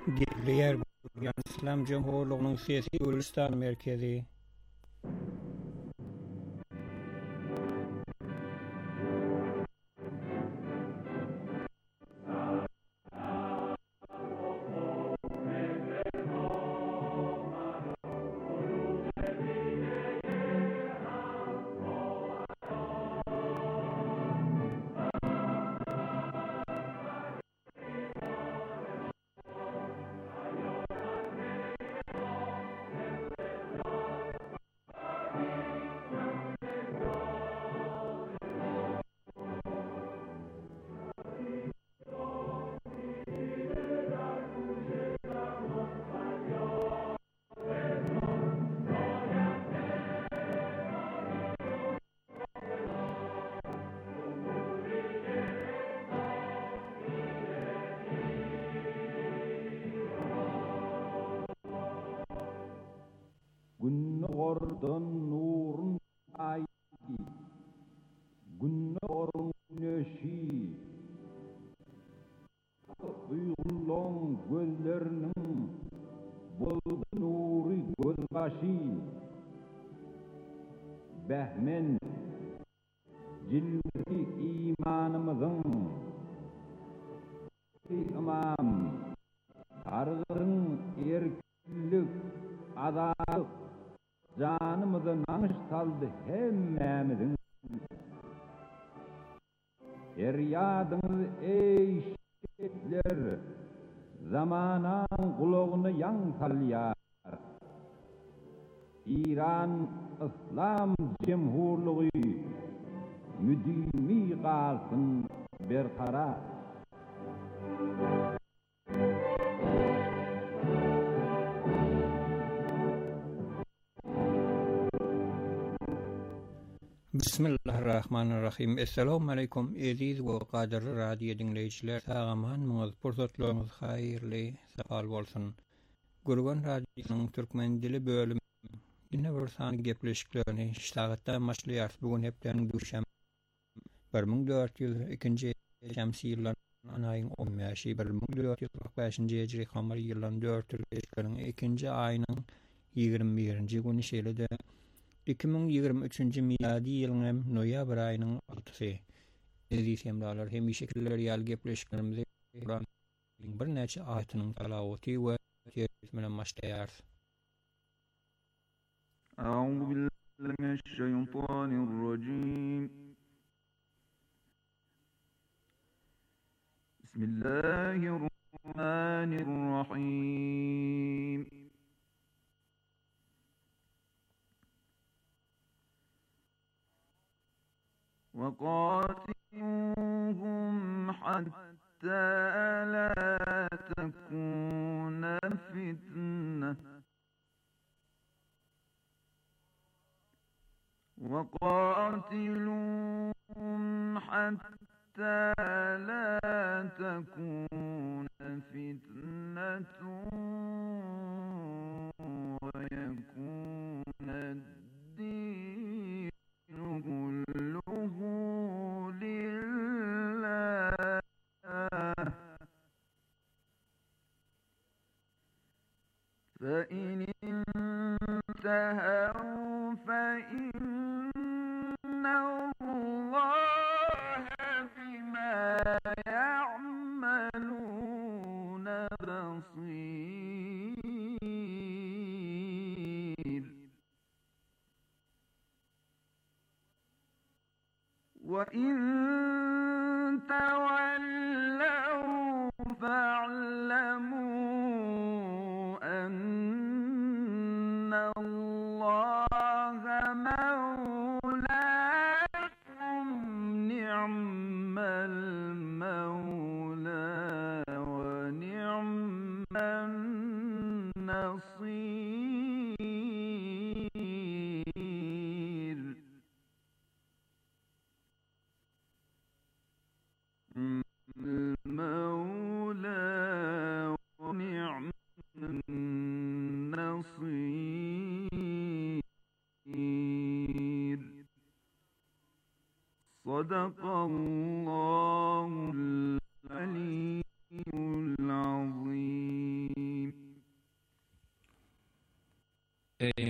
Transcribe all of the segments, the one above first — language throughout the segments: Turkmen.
Diğer İslam Cumhurluğu'nun siyasi Gülistan merkezi. Günnordun nurun ayki, günnordun güneşi, duygulan gözlerinin boldu nuri gözbaşı, behmen cilveti imanımızın, imam, tarığın erkillik, adalık, canımızı nanış saldı hemmemizin. Feryadınız ey şehitler, zamanan kulağını yan salyar. İran İslam Cumhurluğu müdimi kalsın berkarar. Bismillahirrahmanirrahim. Esselamu aleyküm aziz ve kadir radyo dinleyiciler. Sağamanmız, pursatlarınız hayırlı, safal bolsun. Gurgan Radyo'nun Türkmen dili bölümü yine bir sany gepleşiklerini iştahata başlayar. Bugün hepden düşem 1402-nji şemsi ýyllaryň aýyň 15-i 1445-nji hejri kamar ýyllaryň 4-nji ikinji aýynyň 21-nji güni şeýle-de 2023-nji miladi ýylyň noýabr aýynyň 6-sy. Aziz hemdalar, hem şekiller ýaly gepleşiklerimizi bir näçe aýatynyň talawaty we terjemeden başlaýar. أعوذ بالله من الشيطان الرجيم بسم الله الرحمن الرحيم وقاتلوهم حتى لا تكون فتنة وقاتلوهم حتى لا تكون فتنة ويكون الدين كله لله فإن انتهوا فإن الله بما يعملون بصير وإن تولوا فاعلموا أن الله مولاكم نعم المولى ونعم النصير المولى ونعم النصير صدق الله العلي العظيم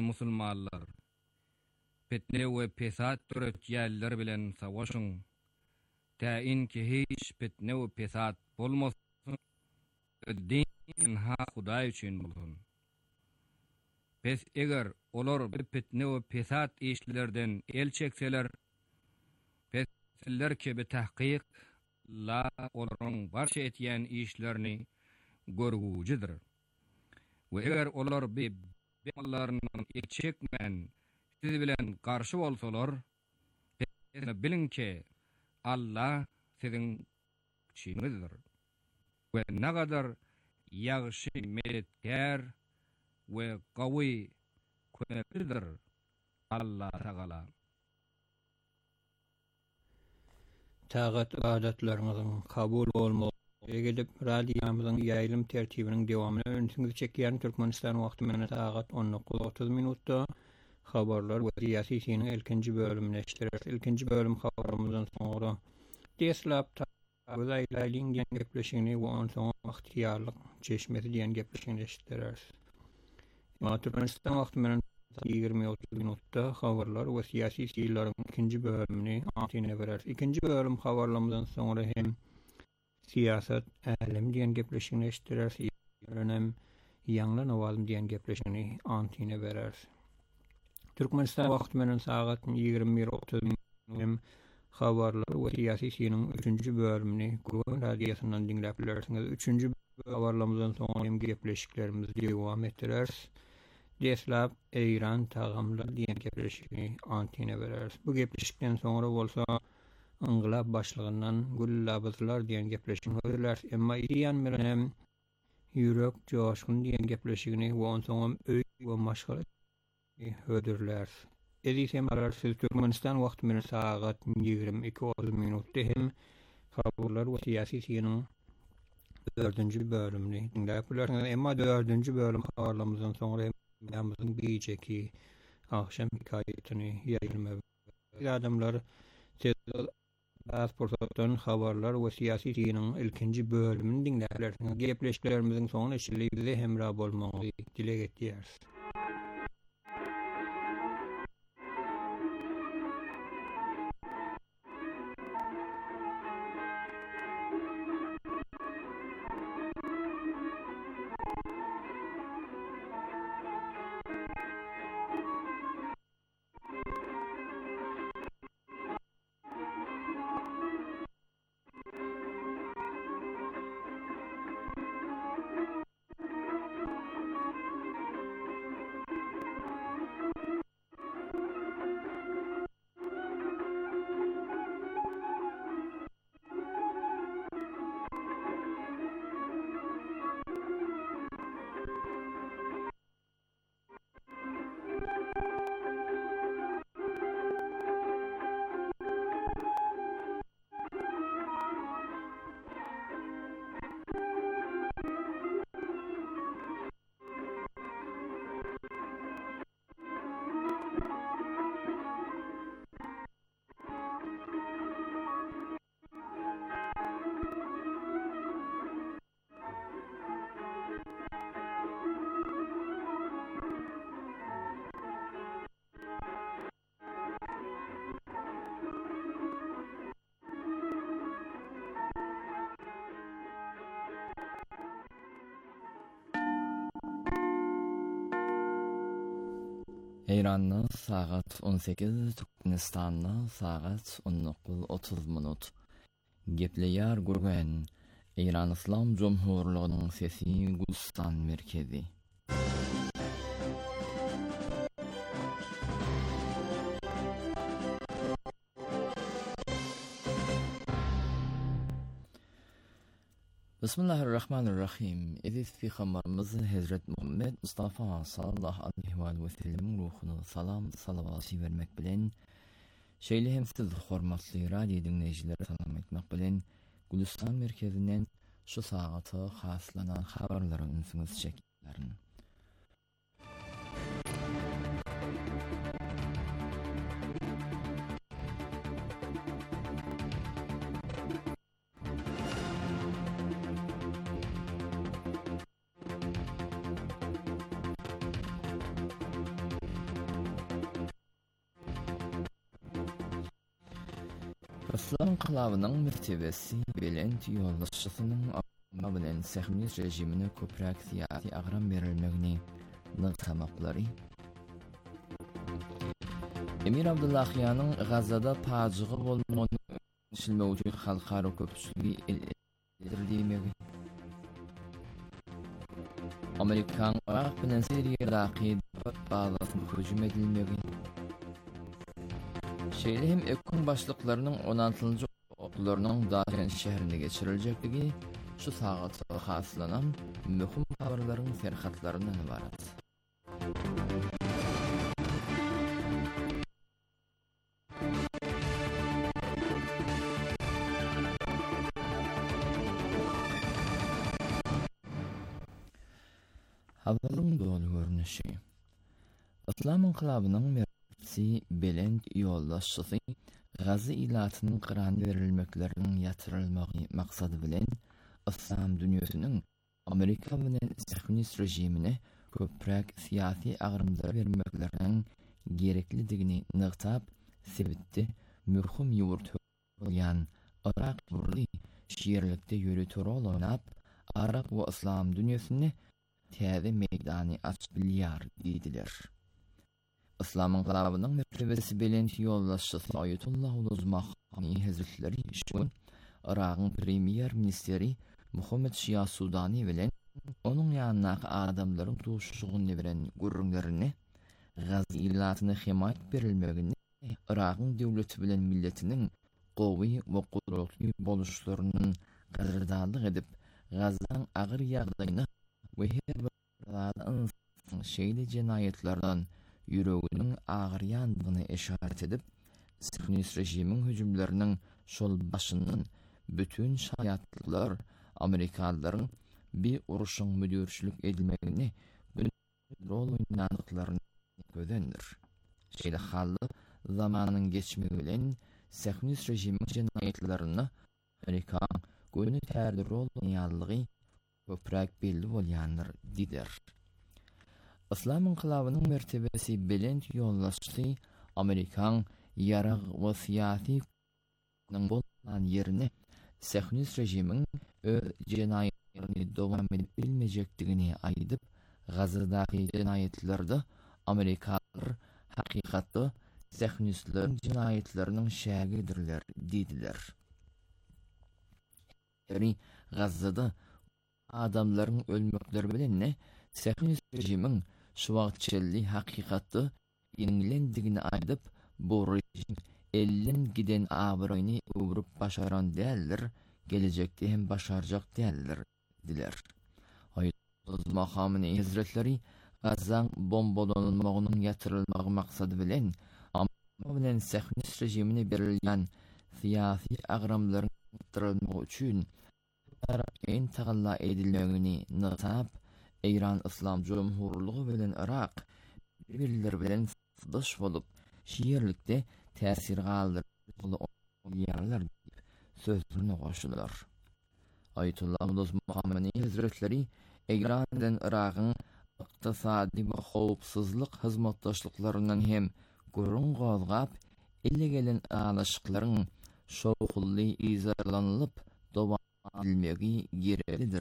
musulmanlar fitne we fesat türetýärler bilen savaşyň. Täin ki hiç fitne we fesat bolmasyn. Din ha Hudaý üçin bolsun. Biz eger olar bir fitne we fesat işlerden el çekseler, fesiller ki bir tahqiq la olaryň barşa etýän işlerini görgüjidir. We eger olar bir belarynyň çekmän siz bilen garşy bolsalar, bilin ki Allah sizin çiğnizdir. Ve ne kadar yağışı medetker ve gawi köneklidir Allah Teala. Tağat adatlaryňyzyň kabul bolmagy Egedip radiyamyzyň ýaýlym tertibiniň dewamyny öňsüňiz çekýän Türkmenistan wagty menä sagat 19:30 minutda habarlar we siyasi siniň ilkinji bölümini eşdirer. İlkinji bölüm habarlarymyzdan soňra Teslap Aýlaýlyň gepleşigini we onuň soň ihtiýarlyk çeşmesi diýen gepleşigini eşdirer. Türkmenistan wagty menä 20:30 minutda habarlar we siyasi siniň ikinji bölümini antine berer. İkinji bölüm habarlarymyzdan soňra hem siyasat älim diýen gepleşigini eşdirer. Önem ýanglan awalym diýen gepleşigini antine berer. Türkmenistan wagty menä sagat 21:30 habarlar we siyasi siniň 3-nji bölümini Gurban radiosundan dinläp bilersiňiz. 3-nji habarlarymyzdan soň hem gepleşiklerimiz dewam etdirer. Deslap Eýran tagamlar diýen gepleşigini antine berer. Bu gepleşikden soňra bolsa Anglab başlygyndan Gullabızlar diýen gepleşigini höýerler. Emma ýan bilen ýürek joşkun diýen gepleşigini we onuň soň öý we maşgala höýerler. Edisem arar siz Türkmenistan wagty menä sagat 22:30 minutda hem habarlar we siyasi siniň 4-nji bölümini dinläp bilersiňiz. Emma 4-nji bölüm habarlarymyzdan soňra ýamyzyň beýjeki ahşam hikaýetini ýaýylmagy. Adamlar pasportdan habarlar we siyasi siniň ilkinji bölümini dinläp bilersiňiz. Gepleşiklerimiziň soňuna şeýle bize hemra bolmagy dilek etýäris. Eýranda sagat 18, Türkmenistanda sagat 19:30 minut. Gepleýär gurgan Eýran Islam Jumhurlygynyň sesi Gulistan merkezi. Bismillahirrahmanirrahim. Edis fi habarymyz Hazrat Muhammed Mustafa sallallahu aleyhi ve sellem ruhuny salam salavat bermek bilen şeýle hem siz hormatly radio dinleýijiler salam etmek bilen Gulistan merkezinden şu sagaty haslanan habarlary ünsüňiz çekýärin. Islam inkılabının mertebesi belent yollaşısının bilen Sahminiz rejimine köprak siyasi agram verilmegini nıqtamakları. Emir Abdullahiyan'ın Gazada pajığı bolmağını şilmewçi halkara köpçülüğü eldirdiğmegi. Amerikan Irak bilen Suriýadagi bazasyn hüjüm edilmegi. Şeýle hem ekon başlyklarynyň 16-njy oklarynyň Daşkent şäherinde geçiriljekdigi şu sagatda haslanan möhüm habarlaryň serhatlaryndan ibarat. Habarın doğru görünüşü. İslam inkılabının merkezi belent yollaşçısı Gazi ilatynyň Qur'an verilmeklerinin yatırılmagy maksady bilen İslam dünýäsiniň Amerika bilen Sahminiz rejimine köprak siyasi agrymlar vermeklerinin gereklidigini nıqtab sebitdi. Möhüm ýurt bolýan Irak burly şeýerlikde ýöretör olanap Arab we İslam dünýäsini täze meydany açyp bilýär diýdiler. İslam inkılabynyň mertebesi belent yollaşçysy Ayetullah Uluzmahani Hazretleri şun Irak'ın premier ministeri Muhammed Şia Sudani bilen onun ýanyna adamlaryň tuşuşygyny bilen gurrunlaryny Gazi ilatyny himayet berilmegini Irak'ın döwleti bilen milletiniň gowy we gudratly boluşlarynyň gaderdanlyk edip Gazaň agyr ýagdaýyny we her bir şeýle jenayetlerden yüreğinin ağrıyanlığını işaret edip, Sahminiz rejiminin hücumlarının şol başının bütün şayatlıklar Amerikalıların bir uruşun müdürçülük edilmegini rol oynandıklarını gözendir. Şeýle hallı zamanın geçmegi bilen Sahminiz rejiminin jenayetlerini Amerikan gönü täze rol oynanlygy köprak belli bolýandyr diýdiler. İslam inkılabynyň mertebesi belent yollaşçy Amerikan ýarag we siýasy bolan ýerine Sahminiz rejimiň öz jenayetlerini dowam edip bilmejekdigini aýdyp, Gazadaky jenayetlerde Amerikalılar hakykatda Sahministlerin jenayetleriniň şäherdirler diýdiler. Yani Gazada adamlaryň ölmekleri bilen ne Sahminiz rejimiň şu wagtçylly hakykatda ýeňilendigini aýdyp, bu rejim elden giden abyryny öwrüp başaran däldir, gelecekde hem başarjak däldir diler. Ayetullah Khamenei Hazretleri Gazaň bombalanmagynyň ýatyrylmagy maksady bilen Amerika bilen Sahminiz rejimine berilýän siýasy agramlaryň ýatyrylmagy üçin tarapyn tagalla edilmegini nıqtab, İran İslam Cumhurluğu bilen Irak bir-birleri bilen sıdaş bolup şeýerlikde täsir galdyrýarlar diýip sözlerine goşdular. Ayetullah Uluzmahani Hazretleri İran bilen Irakyň ykdysady we howpsuzlyk hyzmatdaşlyklarynyň hem gurrun gozgap elle gelen alaşyklaryň şowkully izarlanylyp dowam edilmegi gereklidir.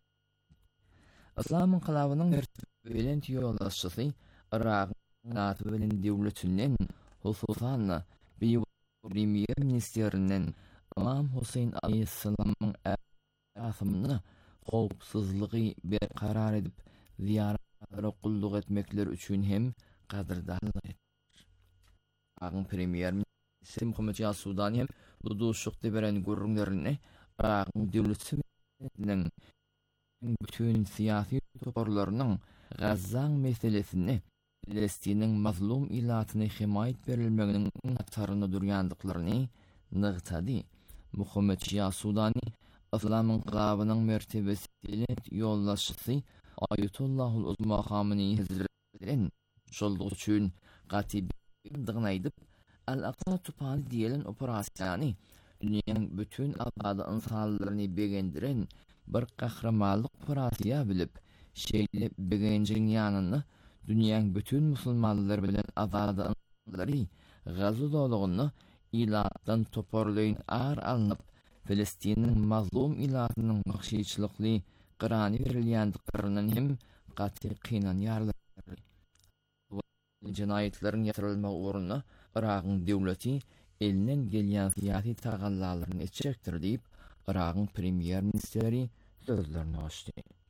İslam inkılabynyň belent yollaşçysy Irak bilen döwletinden hususan premier ministerinden Imam Hüseyin Aleyhisselam'ın asymyny howpsuzlygy berkarar edip ziýaratlary gulluk etmekleri üçin hem gaderdanlyk. Irak'ın premier ministeri Muhammed Şia Sudani hem bu duşukda beren gurrunlaryny Irak'ın döwletiniň bütün siyasi toparlarynyň Gazaň meselesini Palestiniň mazlum ilatyny himayet berilmeginiň taryny durýandyklaryny nıqtady. Muhammed Şia Sudani İslam inkılabynyň mertebesi yollaşçysy Ayetullah Uluzmahani Hazretleri şol üçin gatybyndygyny aýdyp, Al-Aqsa tupany diýilen operasiýany dünýäniň bütün azady insanlaryny begendiren bir kahramanlyk operasiýa bilip, şeýle begenjiň ýanyny dünýäniň bütün musulmanlary bilen azady insanlary gazy dolugyny ilatdan toparlayın ağır alınıp, Filistin'in mazlum ilatynyň gykşyçylykly gyrany berilýändiklerinden hem gaty kynan ýarlar. Jinayetlerin ýatyrylmagy uğruna Iragyň döwleti elinden gelýän syýasy tagallalaryny etjekdir diýip Iragyň premier ministeri sözlerini açdy.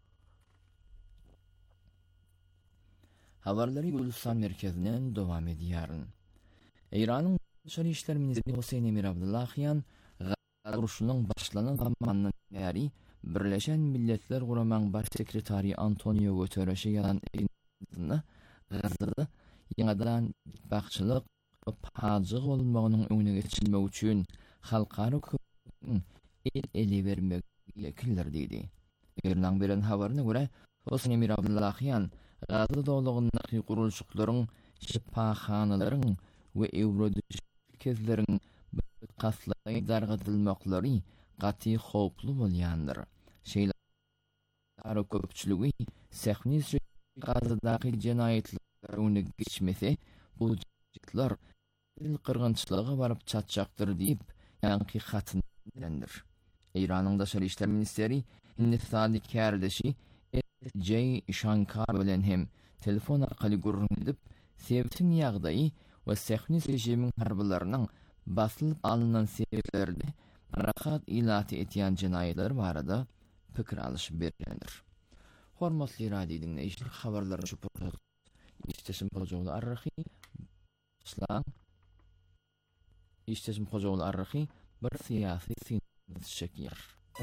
Habarlary Gülistan merkezinden dowam edýär. Iranyň Dışarı İşler Ministri Hüseyin Emir Abdullahian uruşunyň başlanan zamandan beri Birleşen Milletler Guramaň baş sekretary Antonio Guterres'e ýazan eýtdiňde Gazada ýa-da bakçylyk we paýjyk bolmagynyň öňüne geçilmek üçin halkara köpüň eli bermek ýekildir diýdi. Ýerden beren habaryna görä Hüseyin Emir Abdullahian Gazada dowlagynyň gurulşyklaryň şifahanalaryň we kezlerin kaslagy dargatylmaklary gaty howplu bolýandyr. Şeýle köpçüligi Sehnis Gazadaky jinayetler öňüne geçmese bu jinayetler dil kırgınçylygy baryp çatjakdyr diýip ýanky hatyny berendir. Iranyň Daşary işler ministeri Hindistany kärdeşi J. Shankar bilen hem telefon arkaly görüşip sebäpsiň ýagdaýy we Sehnis rejimiň harbylarynyň basylyp alynan sebäplerinde rahat ilaty etýän jinayetler barada pikir alyşyp berendir. Hormatly radio dinleýijiler, habarlary şu İştesim Hocaoğlu Arrahi İslam İştesim Hocaoğlu Arrahi bir siyasi sinir şekýär.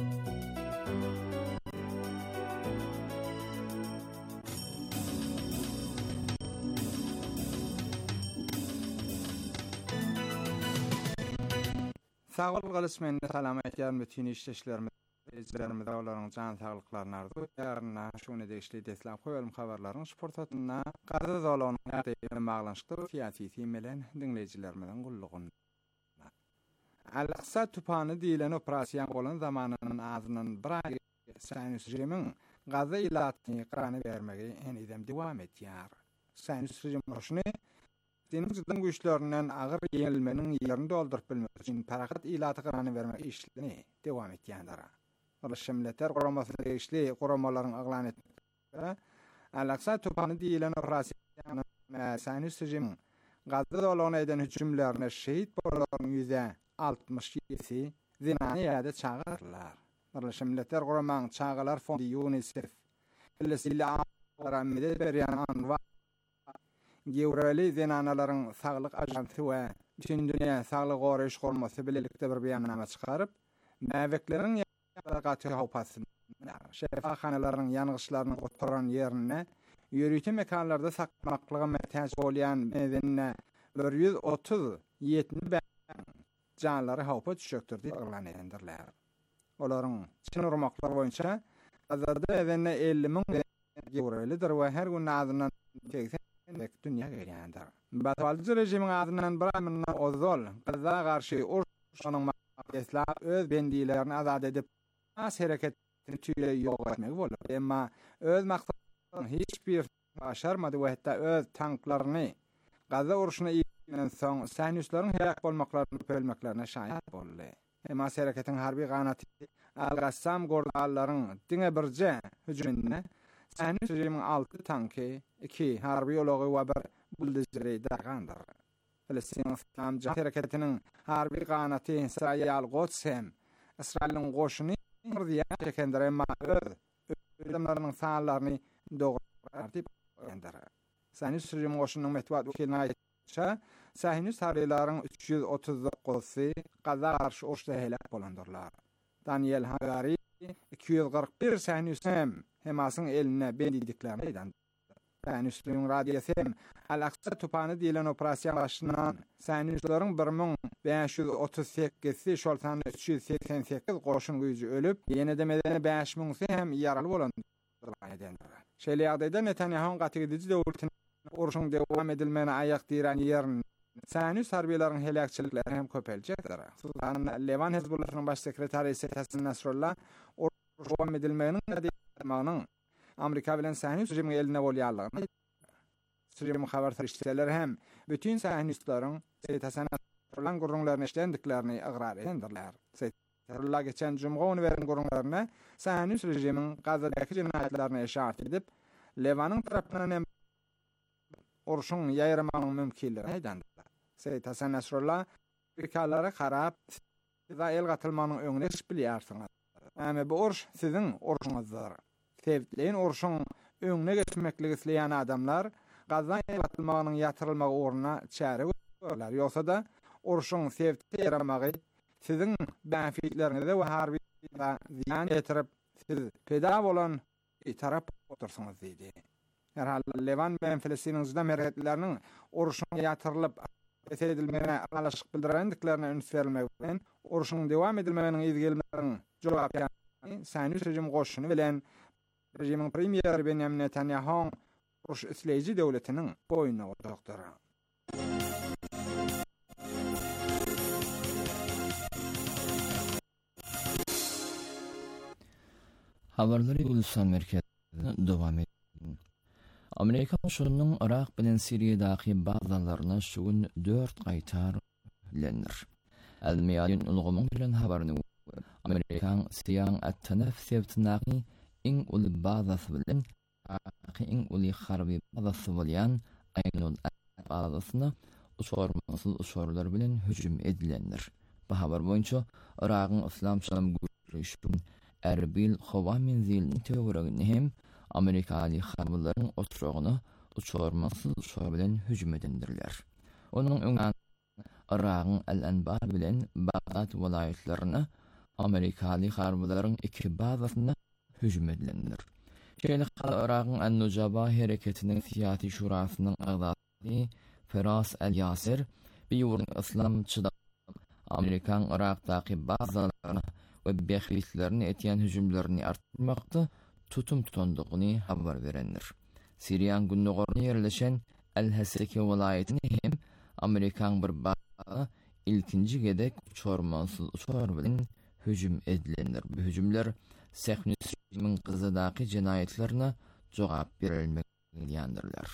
Sağlık galysmany salamat ýa bütün işleşlerimiz izlerimiz olaryň jan saglyklaryny arzuw ýarna şuny degişli deslap goýalym habarlaryň sportatyna Gaza zalagynyň ýa-da baglanşykly syýasy temelen dinleýijilerimizden gullugyny. Al-Aqsa tupany diýilen operasiýa bolan zamanynyň azynyň bir ay Sahiniýet rejimiň Gaza ilatyny gyrany bermegi enidem dowam etýär. Sahiniýet rejimi şuny Denizden güýçlerinden agyr ýerilmeniň ýerini dolduryp bilmek üçin parahat ilaty gyrany bermek işlerini dowam etýändir. Birleşen Milletler Guramasyna tegişli guramalaryň aglan etdi. Al-Aqsa tupany diýilen operasiýanyň Sahiniýet rejimiň Gaza dolagyna eden hüjümlerine şehit bolalaryň %67 zinany ýa-da çağırlar. Birleşen Milletler Guramaň çağalar fondy UNICEF Filistinli aramide berýän anwa Gewreli zinanalaryň saglyk ajansy we bütün dünýä saglyk goraýyş gormasy bilelikde bir beýannama çykaryp, mäbekleriň ýa-da howpasyny şefahanalaryň ýanygyşlaryny oturan ýerine ýürüýte mekanlarda sakmaklyga mätäç bolýan medenne 137 canlary howpa düşekdir diýip elan edendirler. Olaryň çynurmaklar boýunça Gazada edenne 50.000 Gewrelidir we her gün azynyň dünýä gelýändir. Batwalyjy rejimiň adynyň bir amynyň ozol Gaza garşy urşanyň maksady öz bendilerini azad edip as hereketini tüýle ýok etmek bolar. Emma öz maksadyny hiç bir başarmady we hatda öz tanklaryny Gaza urşuny ýetenden soň Sahiniýetlerin helak bolmaklaryny bölmeklerine şaýat boldy. Emma hereketiň harby ganaty Al-Qassam gordallaryň diňe birje hüjümine Sahiniýet rejimiň 6 tanky, 2 harby ýolagy we bir buldozeri dargandyr. Filistin Islam hareketiniň harby ganaty Israil Quds hem Israilň goşuny diýär çekendir emma öldürmelerini sağlaryny dogryp ender. Sahiniýet rejimiň goşunyň metbuat wekiliniň aýtýança, Sahiniýet harbylaryň 339-sy Gaza garşy urşda helak bolandyrlar. Daniel Hagari 241 Sahiniýet Hemasyň eline bendidiklerini aýdan. Sahiniýetlerin radiýasy Al-Aqsa tupany diýilen operasiýa başlanan Sahiniýetlerin 1538-si şoltan 388 goşun güýji ölüp, ýene-de medeni 5000-si hem ýaraly bolandyr. Şeýle ýagdaýda Netanyahuň gatygydyjy döwletiniň urşuň dowam edilmegine aýak diýen ýerini Sahiniýet harbylaryň helakçylikleri hem köpeljekdir. Levan Hezbollahynyň baş sekretäri Hassan Nasrallah dowam edilmeginiň ýa-da Amerika bilen Sahiniýet rejimiň eline bolýanlygyny rejim habar tarýşçiler hem bütün Sahiniýetlerin Hassan Lan gurrunlarını işlendiklerini ıqrar edendirler. Seytarlar geçen cumğunu veren gurrunlarına Sanus rejimin Gazadaki cinayetlerini işaret edip Levan'ın tarafından urşun yayırmanın mümkinliğini edendirler. Seyyid Hasan Nasrullah Amerikalılara qarab İsrail qatılmanın öňüne bilýärsiniz. Ama bu urş sizin urşuňyzdyr. Sevdilerin urşun öňüne geçmekligi isleýän adamlar Gaza qatılmagynyň ýatyrylmagy oruna çäre görýärler. Ýoksa da urşun sevdi yaramagy sizin benfitlerinize we harbi ziyan getirip siz peda bolan tarap otursunuz diýdi. Herhal Levan bilen Filistiniň juda merhetleriniň urşuň ýatyrylyp edilmegine araşyk bildirendiklerine üns berilmek bilen urşuň dewam edilmeginiň izgelmelerini jogap berýän Sanus rejim goşuny bilen rejimiň premier Benjamin Netanyahu urş isleýiji döwletiniň boýuna otokdyr. Habarlary Ulusal Merkezinde dowam etdi. Amerika şonuň Irak bilen Siriýadaky bazalaryna şu gün 4 gaýtar lenir. El-Miyadin ulgamyň bilen habaryny Amerikan Siyan at-Tanaf sebtinaky iň uly bazasy bilen iň uly harby bazasy bolýan Aynul bazasyna uçurlar bilen hüjüm edilendir. Bu habar boýunça Irakyň Islam Şam güýçleri Erbil Hova menzilini töweregini hem Amerikaly harbylaryň oturugyny uçur bilen hüjüm edendirler. Onuň öňünden Irakyň El-Anbar bilen Bagdad welaýatlaryna Amerikaly harbylaryň iki bazasyna hüjüm edilendir. Şeýle Irakyň An-Nujaba hereketiniň siýasy şurasynyň agzady Firas El-Yasir bir Islam çyda Amerikan Irakdaky bazalaryna we behlislerini etýän hüjümlerini artmakda tutum tutandygyny habar berendir. Siriýanyň günnugoruna ýerleşen El-Hasaki welaýatyny hem Amerikan bir baza ilkinji gedek uçur bilen hüjüm edilendir. Bu hüjümler Sehnismin Gazadaky jinayetlerine jogap berilmekdiýändirler.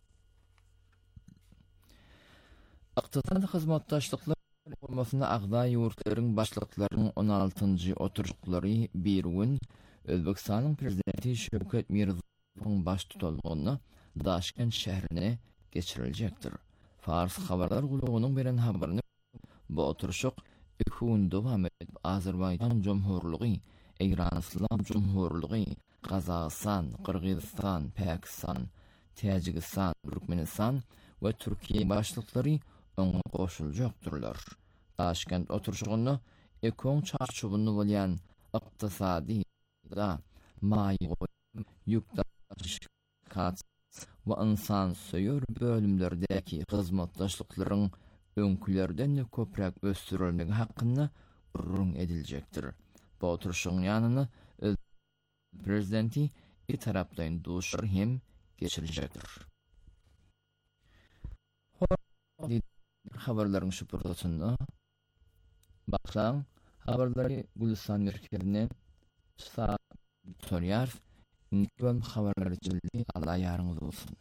Iqtisadi hyzmatdaşlyklar formasyna agda ýurtlaryň başlyklarynyň 16-njy oturuşlary bir gün Özbekistanyň prezidenti Şevket Mirziýowyň baş tutulgyny Daşkent şäherine geçiriljekdir. Fars habarlar gulugynyň beren habaryny bu oturuşyk 2 gün dowam edip Azerbaýjan Jumhurlygy, Eýran Islam Jumhurlygy, Gazagystan, Kyrgyzstan, Pakistan, Täjikistan, Türkmenistan we Türkiýe başlyklary öňe goşuljakdyrlar. Daşkent oturuşygyny ekoň çarçubyny bolýan ykdysady da ýükdaşyk we insan söýür bölümlerdäki hyzmatdaşlyklaryň öňkülerden köprek östürilmegi hakkında gurrun ediljekdir. Bu oturuşun yanını prezidenti iki taraftan duşur hem geçirecektir. Haberlerin şüpürdatında baksan haberleri Gülistan Merkezi'ne soruyor. Nikon haberleri cildi Allah yarınız olsun.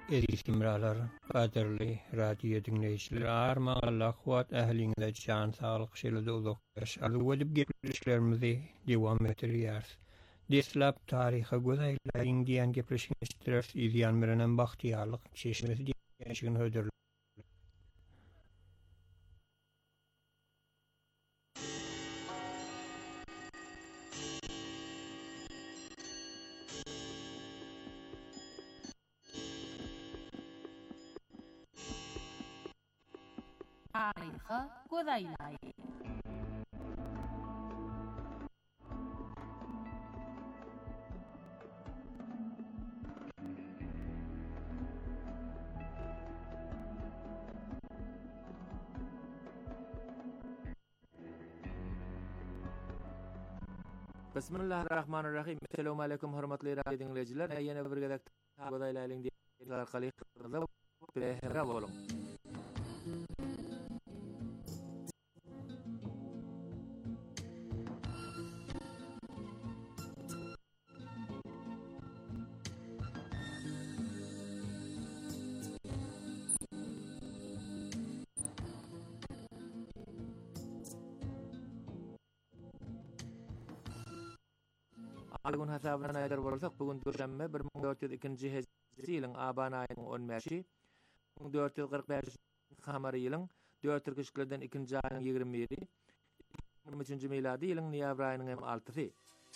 Esimralar, qadirli radio dinleyiciler, armağanlar, kuat əhlində can sağlıq şelide uzaq yaşalı edip gepleşlerimizi devam ettiriyarız. Deslap tarihi gözaylayın diyen gepleşiniştirer, izyan verenen bahtiyarlık, çeşmesi diyen hödürlü. Tarixi Go'daylay. Bismillahirrahmanirrahim. Assalamu alaykum hormatly radio dinleyijiler. Ýene bir gezek Go'daylalyň diýen arkaly behra bolun. Algun hasabına aýdar bolsak, bugun Duşanbe 1402-nji hijri ýylyň Aban aýynyň 15-i, 1445 Hamary ýylyň 4 Türkişlerden 2-nji aýynyň 21-i, 2023-nji miladi ýylyň noýabr aýynyň 6-sy.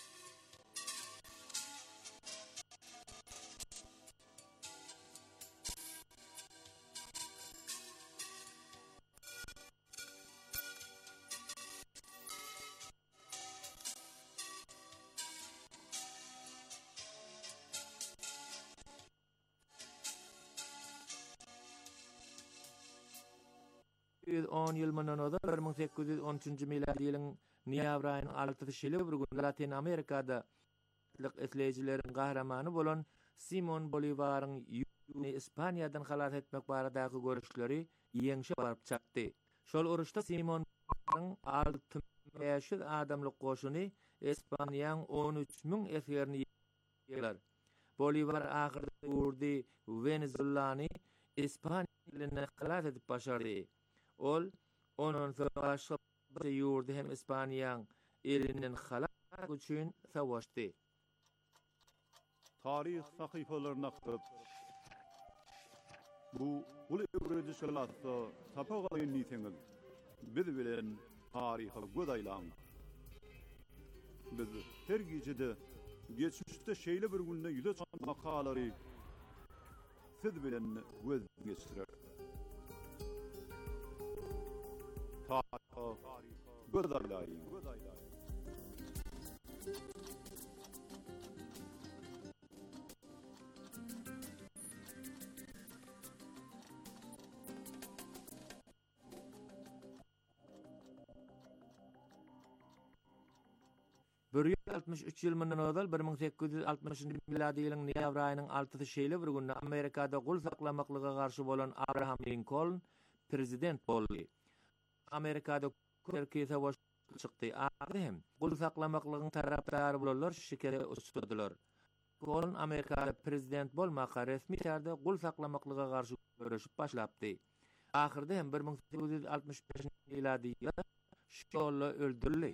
On ýyl mundan öňe 1813-nji miladi ýylyň noýabr aýynyň 6-sy bir gün Latin Amerikada etleýijilerin gahramany bolan Simon Bolivaryň Ispaniýadan halat etmek baradaky görüşleri ýeňşe baryp çapdy. Şol uruşda Simon Bolivaryň 600 adamlyk goşuny Ispaniýanyň 13.000 eserini ýeler. Bolivar ahyrda urdy Venezuelany Ispaniýadan halat edip başardy. Ol onun savaşy ýurdy hem Ispaniýanyň elinden halak üçin savaşdy. Tarih sahypalaryna akyp bu ul öwredi şelatda tapagalyň niýetiňiz biz bilen taryhy Go'daylaň. Biz her gejede geçmişde şeýle bir günde ýüle çan makalary siz bilen göz geçirer. Go'daylaň. Bir 63 ýyl mundan öňe 1860-njy miladi ýylyň noýabr aýynyň 6-sy şeýle bir günde Amerikada gul saklamaklyga garşy bolan Abraham Lincoln prezident boldy. Amerikada Türkiýe savaş çykdy. Hem gul saklamaklygyň tarapdary bolanlar şekere ustudylar. Lincoln Amerikada prezident bolmaka resmi ýerde gul saklamaklyga garşy görüşip başlapdy. Ahyrda hem 1865-nji miladi ýylda şolla öldürildi.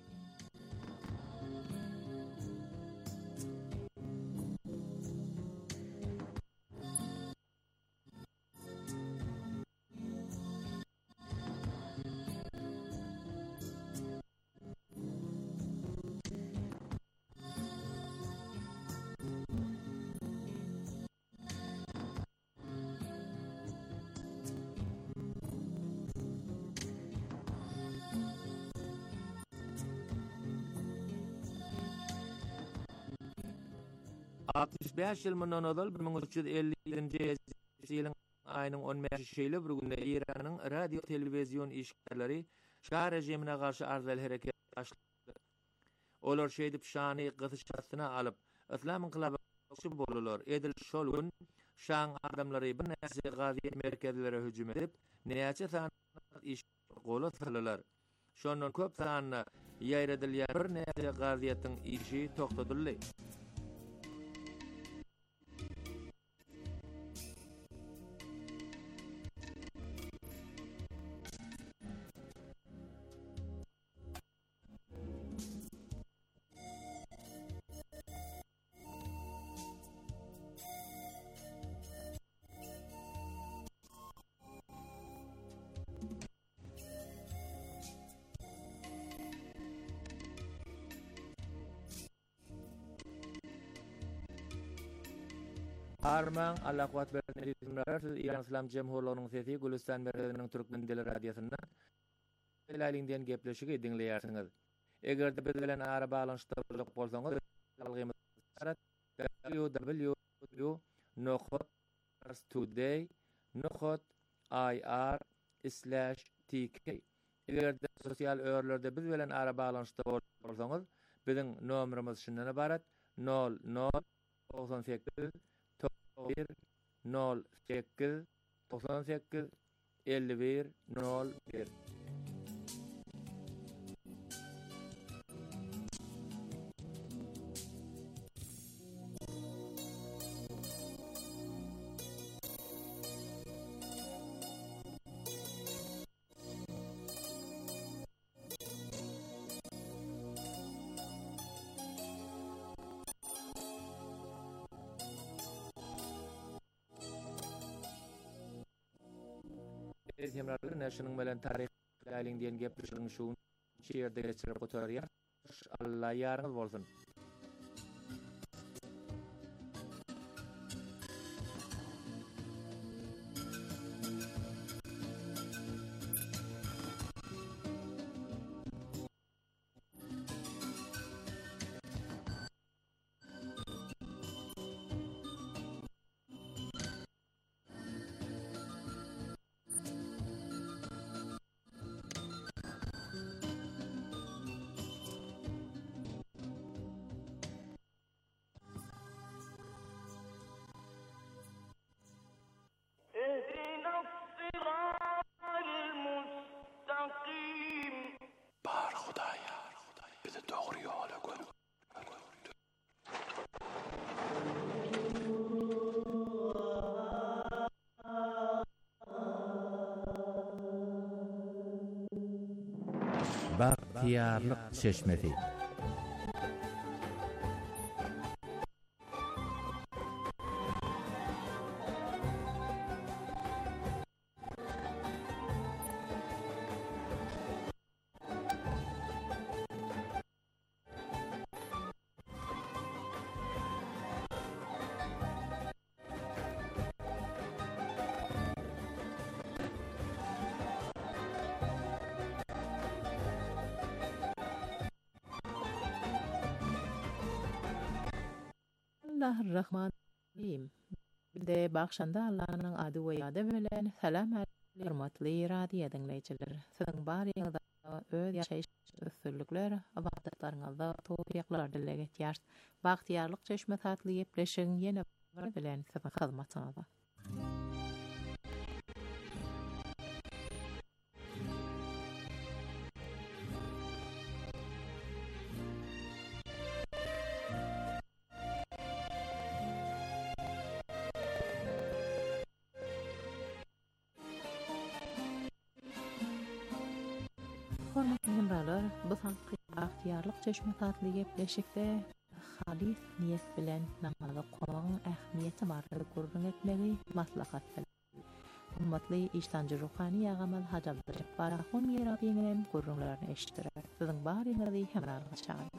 Beş ýyl mundan öňe 1350-nji ýylyň aýynyň 15-şeýle bir günde Iranyň radio telewizion işgärleri şah rejimine garşy arzaly hereket başlady. Olar şeýdip şany gysyşasyna alyp islam inqilaby bolalar. Edil şol gün şaň adamlary bir näçe gaziýet merkezlere hüjüm edip, näçe san iş gola salýarlar. Şondan köp sanly ýaýradylýan bir näçe gaziýetiň işi toktatyldy. Arman Allah kuat bernisimler İran İslam Cemhurluğu'nun sesi Gülistan merkezinin Türkmen Dili Radyosu'ndan Leylinden gepleşigi dinleýärsiniz. Eger de bilen ara bağlanşyda bolsaňyz algymyz www.nukhot.ir/tk. Eger de sosial örlerde biz bilen ara bağlanşyda bolsaňyz biziň nomerimiz şundan ibaret 0098 01 08 98 51 01. Hemrarlar näşiniň bilen taryh ýalyňdan gepleşigiň şu şeýerde geçirip oturýar. Allah ýarňyz bolsun. Bahtiyarlyk çeşmesi. Bismillahirrahmanirrahim. Bilde bakşanda Allah'ın adı we ýady bilen salam aleykum hormatly radio dinleýijiler. Siziň baryňyzda öz ýaşaýyş ösürlükler, abatlaryňyzda towfyklar dileýär etýär. Bahtiyarlyk çeşme tatly ýepleşiň ýene bilen siziň hyzmatyňyzda. Bu sanky bahtiyarlyk çeşme tatly ýepleşikde halis niýet bilen namazy goýan ähmiýeti barlygy gurrun etmegi maslahat bilen. Ummatly iştanjy ruhany ýagamal hajablar barahun ýerabiňem gurrunlaryny eşitdirer. Siziň baryňyzy hemralyga çağırýar.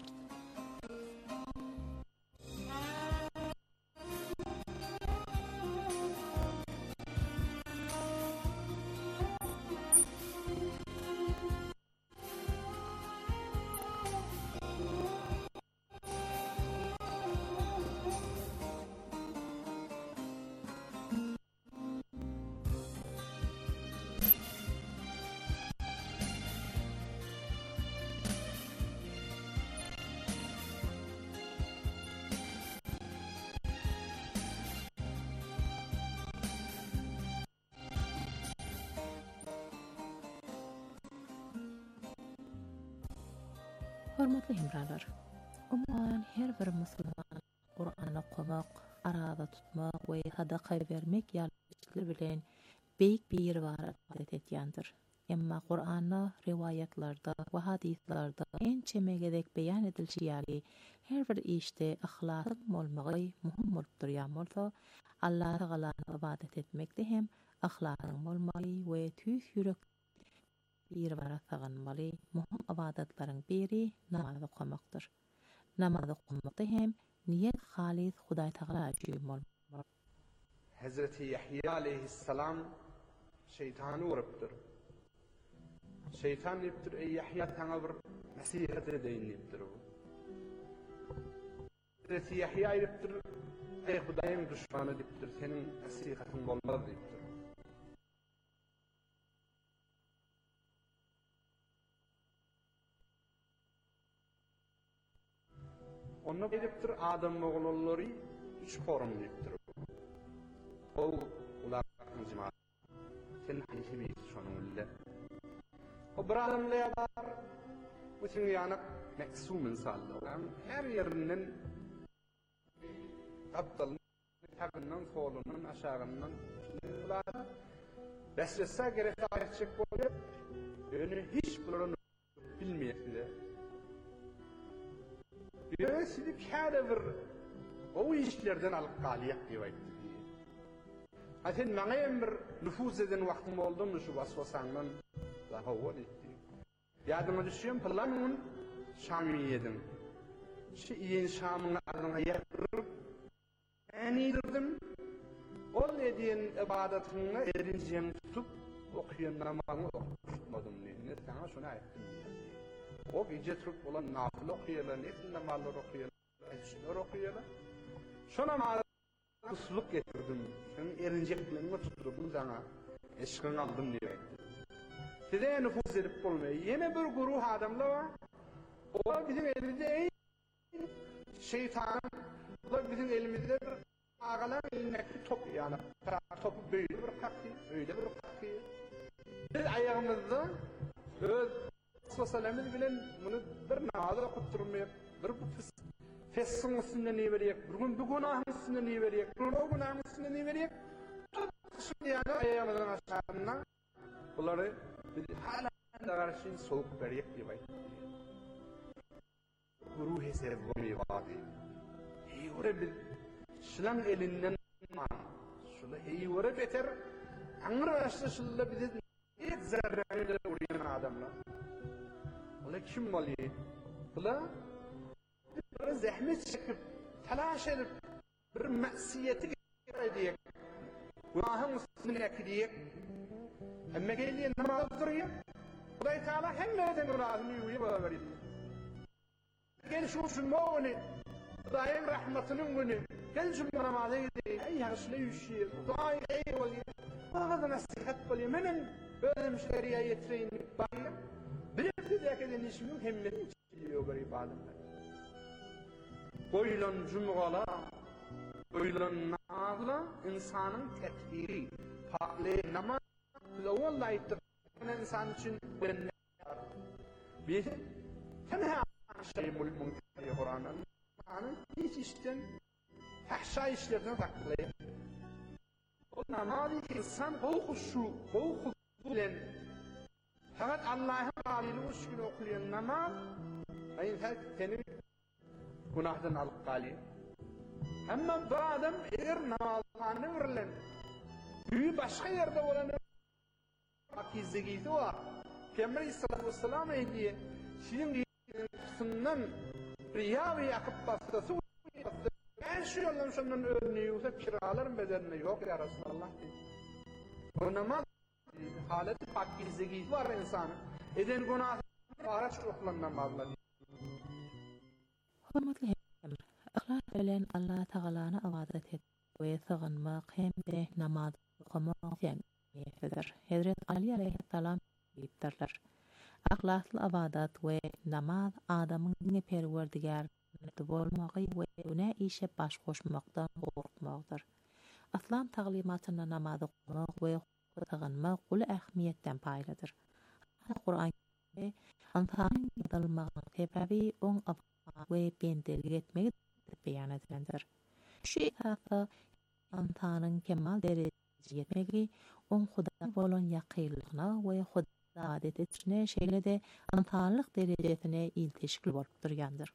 Hormatly hemralar, umman her bir musulman Qur'any okumak, arada tutmak we sadaka bermek ýalçylar bilen beýik bir ibadat etýändir. Emma Qur'any riwayatlarda we hadislarda ençe megedek beýan edilýär ýaly her bir işde ahlak bolmagy muhim bolup durýan bolsa, Allah Taala ibadat etmekde hem ahlakyň bolmagy we tüýs ýürek bir bara saganmaly muhim ibadatlaryň biri namaz okumakdyr. Namaz okumakda hem niýet halis Hudaý Taala üçin bolmaly. Hazreti Yahya aleyhisselam şeytanı vurupdur. Şeytan deyipdir, ey Yahya sana bir nasihat edeyin deyipdir o. Hazreti Yahya deyipdir, ey Hudayın düşmanı deyipdir, senin nasihatın olmaz deyipdir. Onu deyipdir, Adam oğulları 3 forum deyipdir. O uların cemaat. Sen hangi bir şonunla. O bir adamla yapar. Bütün yanak meksum insanlar. Her yerinin aptalın, takından, solunun, aşağından ular beslese gerek edecek oluyor. Yani hiç bunları bilmeyekler. Yöresini kâde bir o işlerden alıp kaliyak diye. Hatta mağayem bir nüfuz eden vaktim oldu mu şu vasvasandan daha o etti. Yadıma düşüyorum planımın Şam'ı yedim. Şu iyi Şam'ın adına yaptırıp en iyidirdim. O dediğin ibadetini erinciyem tutup okuyan namazını okutmadım diye. Ne sana şunu ettim diye. O gece tutup olan nafile okuyorlar, nefil namazlar okuyorlar, elçiler okuyorlar. Şu namazı kusluk getirdim. Senin erinceklerini tuttum sana. Eşkını aldım diye. Size nüfuz edip bulmuyor. Yine bir grup adamlar var. O bizim elimizde en şeytan. O bizim elimizde bir ağalar elindeki top yani. Topu böyle bir kakıyor, öyle bir kakıyor. Biz ayağımızda öz sosyalimiz bilen bunu bir nazar okutturmayıp, bir fessin üstünde ne veriyek, bugün bu günahın üstünde ne veriyek, bugün o günahın üstünde ne veriyek, şimdi yani ayağımızın aşağısından bunları hala da karşıyın soğuk veriyek diye bayit. Ruhi sevgimi vaadi. Heyvore bir şılan elinden şöyle heyvore beter anır başta şöyle bize ilk zerreyle uğrayan adamlar. Ola kim oluyor? Ola bir zahmet çekip, telaş edip, bir masiyeti ediyek, günahın üstüne ekidiyek, ama geliyor namaz duruyor, Allah-u Teala hemmeden günahını yuva verir. Gel şu moğunu, Allah'ın rahmetinin günü, gel şu namazı gidiyor, ey yaşlı yüşüyor, Allah'ın eyvallah, ağzı nasihat oluyor, benim özüm şeriye yetireyin, bakayım, bir de dekeden işimin hemmetin çiliyor bir ibadetler. Oylan cumgala, oylan nazla insanın tetkiri, pakli namaz, vallahi tıkkın insan için bir tenha şey mülmünkeri Kur'an'ın hiç işten fahşa işlerden saklayın. O namazı insan huşu bilen fakat Allah'ın alini uçkunu okuyan namaz insan seni günahdan alıp kalıyor. Ama bu adam eğer namazlarını verilen büyü başka yerde olan akizligiydi var. Peygamber Aleyhisselatü Vesselam diye şimdi kısımdan riya ve yakıp bastası ben şu yoldan şundan örneği olsa kiraların bedenine yok ya Resulallah dedi. O namaz haleti akizligiydi var insanın. Eden günah araç okulan namazlar. Hormatly hemşehriler, ihlas bilen Allah Taala'na ibadet et we sığınmak hem de namaz okumak cemiyetidir. Hazret Ali aleyhisselam deyipdirler. Ihlasly ibadat we namaz adamyň perwerdigarlygy bolmagy we ona işe baş goşmakdan gorkmakdyr. İslam taglimatyna namaz okumak we sığınmak ul ähmiýetden paýlydyr. Kur'an-ı Kerimde ýadylmagyň sebebi oň ve bendelik etmek beyan edilendir. Şu esasda insanın kemal dereceye yetmegi, on Huda bolan yakınlygyna ve Huda adet etişine şeýle de insanlyk derejesine ilteşikli bolup durýandyr.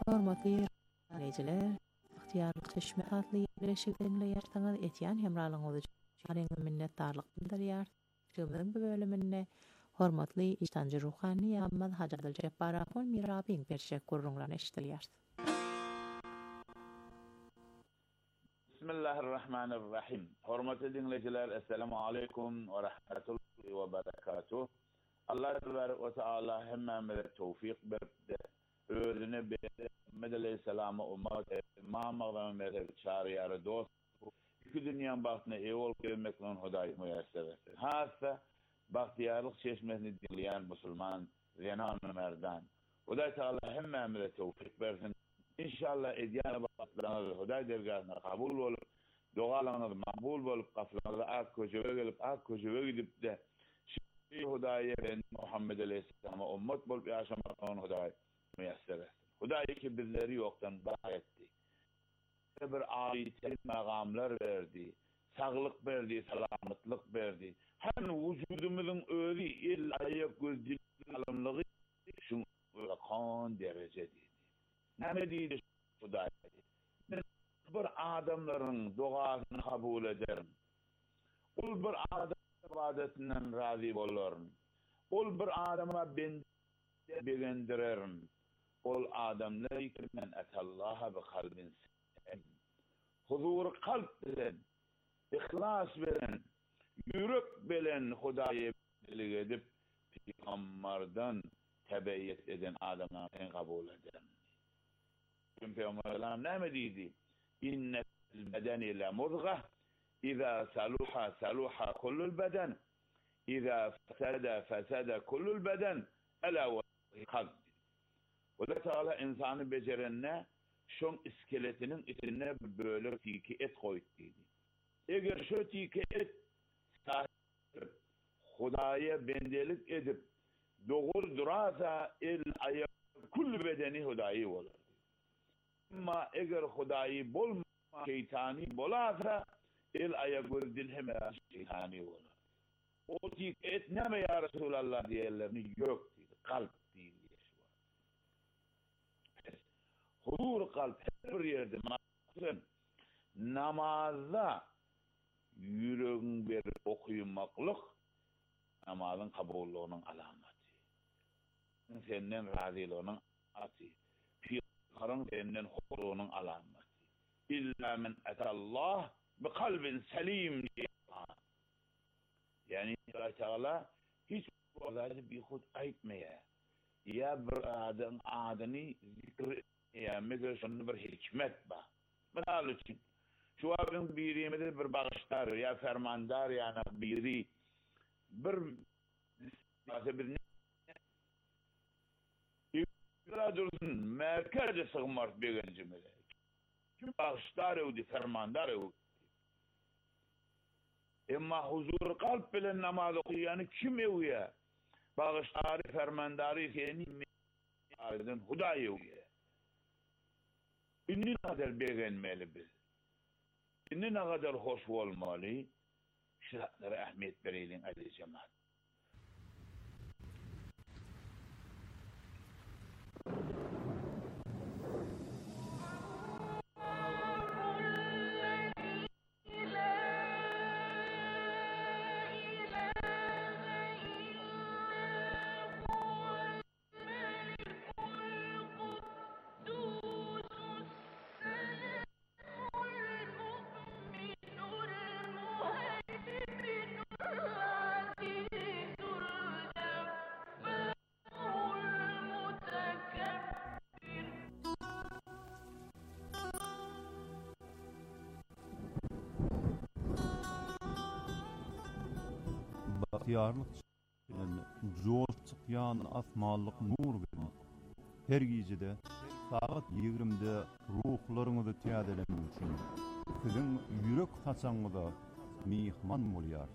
Hormatly dinleyijiler, ihtiyarlyk çeşme adly ýerleşiginde ýaşaňyz etýän hemralyňyz üçin minnetdarlyk bildirýär. Şuňdan bu bölüminde hormatly işdanjy ruhany Ahmad Haji Abdul-Jabbar Mirabiň teşekkürler eşdilýär. Bismillahirrahmanirrahim. Hormatly dinleyijiler, assalamu aleykum we rahmetullahi we berekatuh. Allah ve Teala hemmemize tevfik berdi. Özüne berdi. Medele selamı ummat mağmağdan merhaba çağrıyarı dost. İki dünyanın baktığına evol gelmekle Hudaý müyesser etsin. Hassa bahtiyarlık çeşmesini dinleyen Müslüman zenan merdan. Hudaý Teala hemmemize tevfik versin. İnşallah edyan baktılarınız Hudaý dergahına kabul olup, dualarınız makbul olup, kaflarınızı ak köşeve gelip, ak köşeve gidip de Hudaýa ben Muhammed Aleyhisselam'a ummet bolup yaşamaktan Hudaý müyesser etsin. Hudaý ki bizleri yoktan var etti. Bir âli makamlar verdi, sağlık verdi, selametlik verdi. Hem vücudumuzun özü el ayak göz dil alamlığı şun kan derecedeydi. Ne dedi Hudaý? Bir adamların duasını kabul ederim. Ol bir adam ibadetinden razı bolarım. Ol bir adama ben beğendiririm. Ol adamlar ki men atallaha bi kalbin selim. Huzur kalp bilen, ihlas bilen, yürek bilen Hudaýa bilik edip Peygamberden tebeyyet eden adamlarını kabul ederim. Peygamberler ne dedi? İnnel bedeni la mudgah إذا صلح كل البدن إذا فسد كل البدن ألا والقلب. وده Teala insanı becerenne şon iskeletinin içine böyle tiki et koydu dedi. Eğer şu tiki et Hudaýa bendelik edip doğru durasa el ayak kul bedeni Hudaýy olur. Ama eğer Hudaýy bolma şeytani bolasa el ayak dil hemen şeytani olur. O tiki et neme ya Resulallah diyenlerini yok dedi. Kalp değil. Huzur kalp her yerde maksadın namazda yüreğin bir okuymaklık namazın kabulluğunun alameti. Senden razılığının alameti. Peygamberin senden huzurunun alameti. İlla men etallah bi kalbin selim. Yani Allah Teala hiç olayı bir hud aytmaya. Ya bir adını zikr ya mesela şunun bir hikmet ba. Misal için şu abin biriyemede bir bağışlar ya fermandar ya biri bir dursun merkezde sığmart begencimede. Kim bağışlar o di fermandar o. Emma huzur kalp bilen namaz okuyanı kim eviye? Bağışlar fermandarı senin ardın Hudaýa eviye. İnni kadar beğenmeli biz. İnni ne kadar hoş olmalı. Şiratlara ahmet verelim aziz cemaat. Bahtiyarlık bilen jol çykýan asmanlyk nur bilen her gecede saat 20'de ruhlaryňyzy täzelemek üçin siziň ýürek haçaňyza mihman bolýar.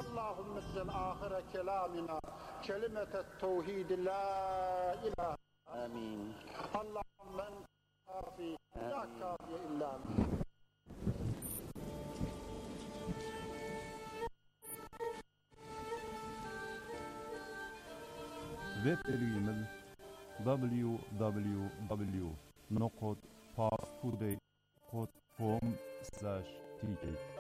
Allahümme sen ahire kelamina kelimete tevhid la ilahe آمين. اللهم أنت كافي لا كافي إلا أنت. Web ilgimiz www.parstoday.com/tk.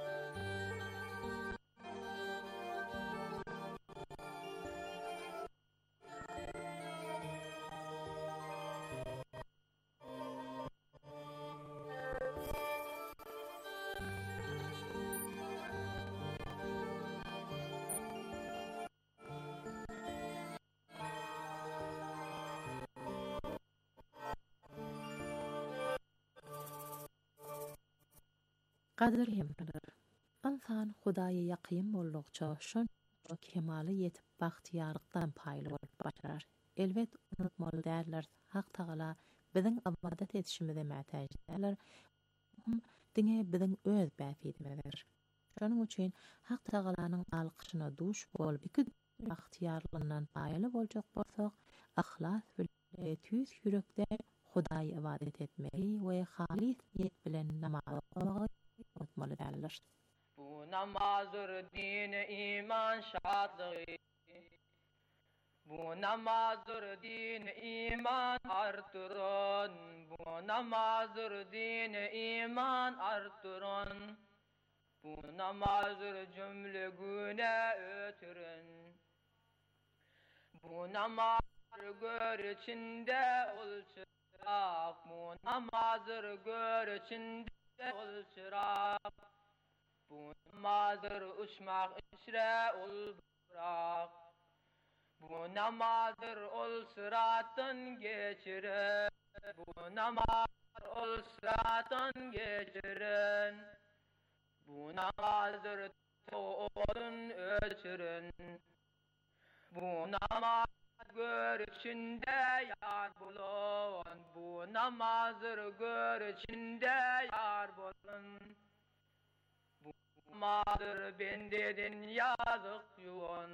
Qadir hemler. İnsan Hudaýa ýakyn boldukça şonça kemaly ýetip bagtýarlykdan paýly bolup başarar. Elbet unutmaly däller, Hak Taala biziň ibadat etişimize mätäç däller. Diňe biziň öz bäfidimiz. Şonuň üçin Hak Taalaanyň alkyşyna duş bolup iki bagtýarlygyndan paýly boljak bolsak, ahlas bilen tüýs ýürekde Hudaýa ibadat etmeli we halis niýet bilen namaz okmagy unutmaly däller. Bu namazdır dini iman şadlığı. Bu namazdır dini iman artırın. Bu namazdır dini iman artırın. Bu namazdır cümle güne ötürün. Bu namazdır gör içinde ol çırak. Bu namazdır gör içinde ol çırak. Bu namazdır uçmak içre ol bırak. Bu namazdır ol sıratın geçirin. Bu namazdır ol sıratın geçirin. Bu namazdır olun ölçürün. Bu namaz gör içinde yar bulun. Bu namazdır gör içinde yar bulun. Namazdır bendedin yazık yuvan.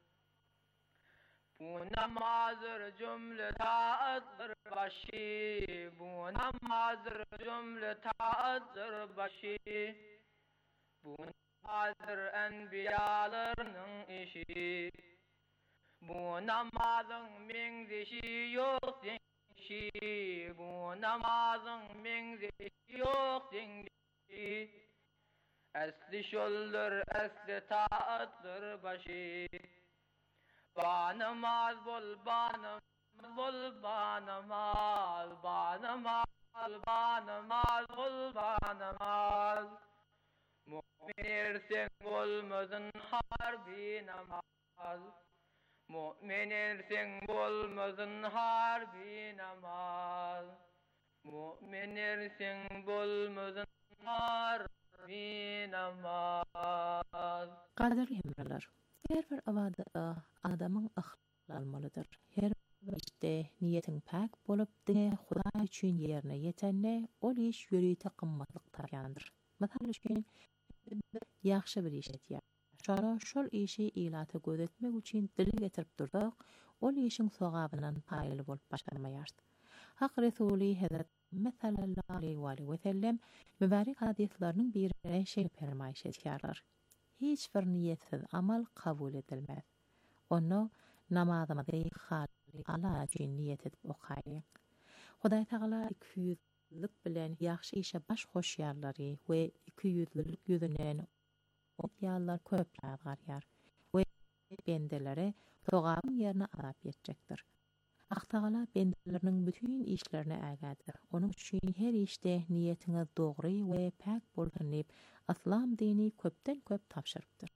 Bu namazdır cümle taatdır başı. Bu namazdır cümle taatdır başı. Bu namazdır enbiyalarının işi. Bu namazın mengzişi yok denişi. Bu namazın mengzişi yok denişi. Esli şoldur, esli taatdır başı. Banamaz bol, banamaz bol, banamaz. Banamaz, banamaz bol, banamaz. Mu'min ersen bolmazın harbi namaz. Mu'min ersen bolmazın harbi namaz. Mu'min ersen bolmazın harbi namaz. Qadir hemler. Her bir awada adamyň ahlakly almalydyr. Her bir işte niýetiň pak bolup diňe Hudaý üçin ýerine ýetende ol iş ýürüýte gymmatlyk tapýandyr. Mesal üçin ýaxşy bir iş etýär. Şonu şol işi ilaty gözetmek üçin dile getirip dursak, ol işiň sowabyndan paýly bolup başarmaýar. Hak Resuli Hazrat sallallahu aleyhi ve sellem mübarek hadislarynyň birine şeýle fermaýş etýärler. Hiç bir niyetsiz amal kabul edilmez. Onu namazımızda hali Allah için niyet edip okayın. Hudaý Taala 200'lük bilen yaxşı işe baş hoşýarlary we 200'lük ýüzünden ýallar köp ýagar we bendelere sowabyn ýerine alap ýetjekdir. Hak Taala bendeleriniň bütün işlerini ägädir. Onuň üçin her işte niyetiňiz dogry we pak bolsun diýip İslam dini köpden köp tapşyrypdyr.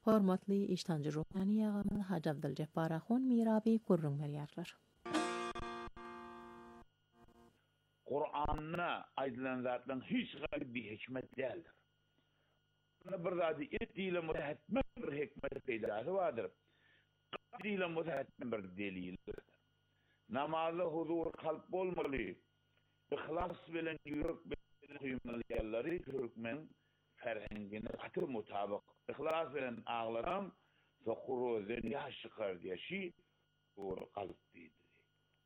Hormatly iştancı ruhani ağamız Hacı Abdülcebbar Ahun Mirabi kurrun verýärler. Kur'an'na aýdylan zatlaryň hiç gaýry bir hikmet däldir. Bir zady etdiýle mütehetmen bir hikmet peýdasy bardyr. Diýle mütehetmen bir delildir. Namazda huzur kalp bolmaly. İhlas bilen ýürek bilen duýmaly ýerleri türkmen ferhengine gaty mutabyk. İhlas bilen ağlaram, sokuruzdan ýaş çykar diýişi huzur kalp diýdi.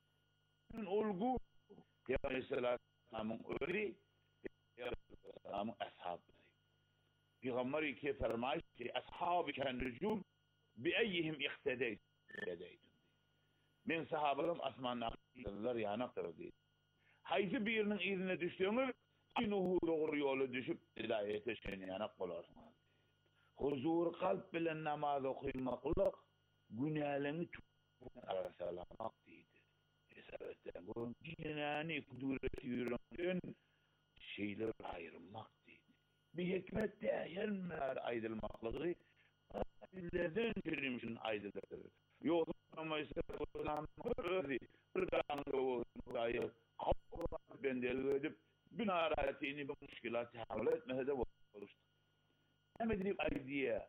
Olgu Yani Aleyhisselam'ın öğri, Aleyhisselam'ın ashabı. Peygamber iki fermayış ki, ashabı ken nücum, bi eyyihim ihtedeydim. Men sahabalım asmanın akıllar yanaktır diye. Haysi birinin izine düştüğünüz, aynı doğru yolu düşüp, hidayete seni yanak bolarsın. Huzur kalp bilen namaz okuymaklık, günahlarını arasalamak deydi. Sebepten bu cinani kudureti yürüyen şeyler ayırmak değil. Bir hikmet değerler aydılmaklığı dillerden çürümüşün aydılır. Yoksa ama ise oradan öyle buradan olayı kalkıp bendeli edip gün araretini bir müşkilat tahvil etmeye de oluştu. Hem edip aydiye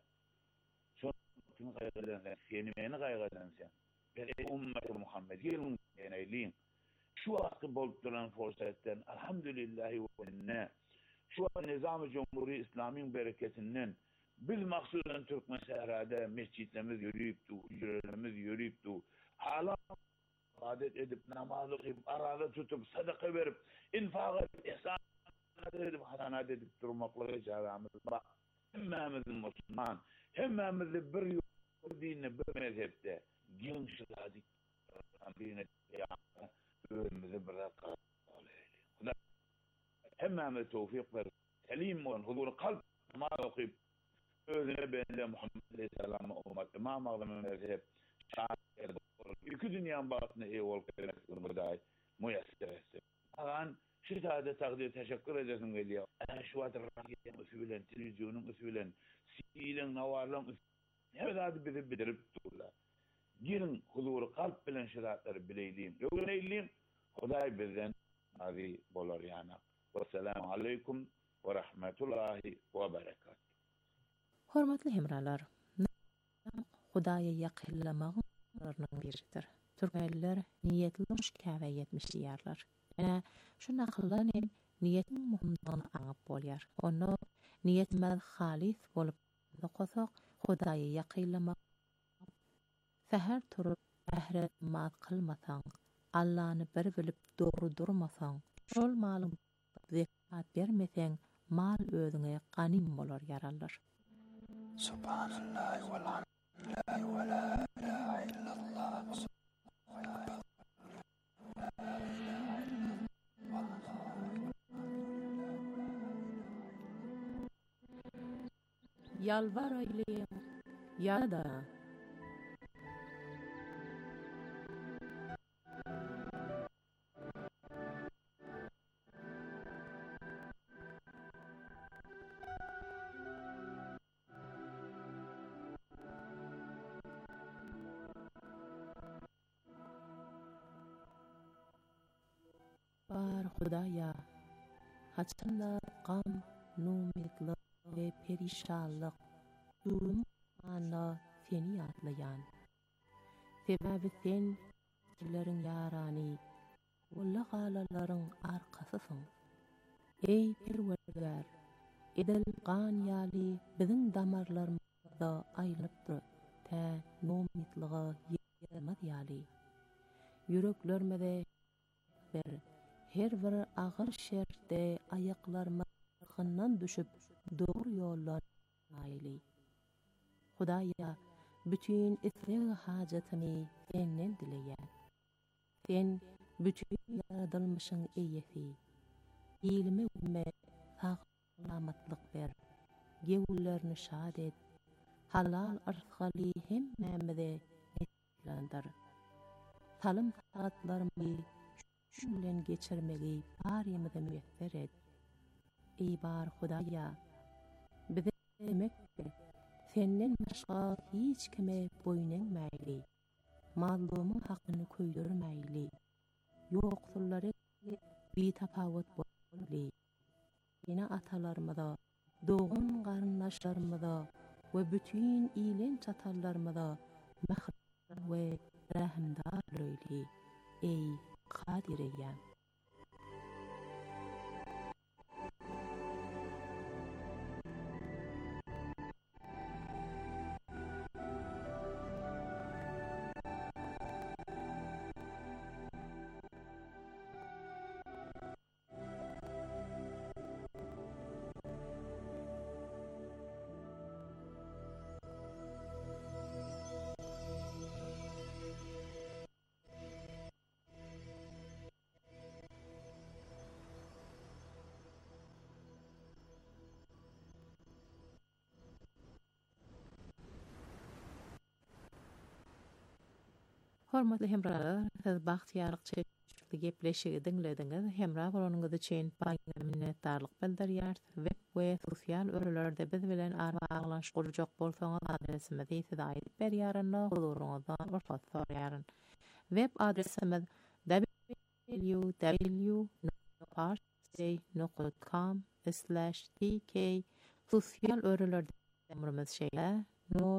sonunu kaygıdan seni beni kaygıdan sen. Ümmet-i Muhammed gelin deneyliğin. Şu vakti bolup duran fırsatten elhamdülillahi ve inna. Şu an Nizam-ı Cumhuri İslam'ın bereketinden biz maksudan Türkmen sehrada mescitlerimiz yürüyüptü, hücrelerimiz yürüyüptü. Hala adet edip namazı kıyıp, arada tutup, sadaka verip, infak edip, ihsan edip, hasanat edip durmakları çağıramız. Bak, hemmemizin Müslüman, hemmemizin bir yol dinle, bir mezhepte. Gelin şıladık, birine öğrenimizi bırakalım. Hemmemiz tevfik ver. Selim olan huzur kalp ma okuyup özüne bende Muhammed Aleyhisselam'a ummat imam ağlamı mezhep şahit iki dünyanın batını iyi ol kıymetli buday müyesser etsin. Ağan şu saatte takdir teşekkür edersin geliyor. Şu adı rakiyen usulen, televizyonun usulen, silen, navarlan usulen. Hep bizi bitirip dururlar. Gelin huzuru kalp bilen şiratları bileyliyim. Öğreneyliyim. Huday bizden nazi bolar yana. Vesselamu aleykum ve rahmetullahi ve berekat. Hormatly hemralar, Hudaýa ýakynlamaglarynyň biridir. Türkmenler niyetli müşkäwe etmişdiýärler. Ene şu nakyldan hem niýetiň muhimdygyny aňyp bolýar. Onu niýetmez halis bolup gosak Hudaýa ýakynlamak seher turup ähret maat kılmasaň, Allah'ny bir bilip doğru durmasaň, şol malyň zekat bermeseň, mal özüňe ganym bolar ýarallar. Subhanallah velhamdülillah ve la ilahe illallah. Yalvar aýlym, ýa-da Bar Hudaýa, haçanda gam, numidlik ve perişanlyk durum ana seni ýatlaýan. Sebebi sen kişileriň ýarany, ulla galalaryň arkasysyň. Ey Perwerdigar, edil gan ýaly biziň damarlarymyzda aýlypdyr. Tä numidligy ýetmez ýaly. Yüreklerimize bir her bir agyr şerde ayaklarymyzdan düşüp doğru ýollar aýly. Hudaýa bütün istek hajatymy senden dileýär. Sen bütün yaradylmışyň eýesi. Ilmi we sağlamatlyk ber. Gewullerini şad et. Halal arzgaly hemmemize etlendir. Salym saatlarymy şu bilen geçirmegi barymyza müyesser et. Ey bar Hudaýa, bize emek ber. Senden başga hiç kime boyun eğmeyli. Mallığımın hakkını köydürmeyli. Yoksulları bir tapavut bolli. Yine atalarımda, doğun qarınlaşlarımda ve bütün ilen çatallarımda mehriban ve rahimdar öyle. Ey Kadireyem. Hormatly hemralar, siz baxtiyarlyk çeşitli gepleşigi dinlediňiz. Hemra bolanyňyz üçin baýňa minnetdarlyk bildirýär. Web we sosial örelerde biz bilen armaglanşgurjak bolsaňyz adresimizi size aýdyp berýärin, huzuruňyzdan urfat sorýaryn. Web adresimiz www.rj.com/tk. Sosial örelerde ömrümiz şeýle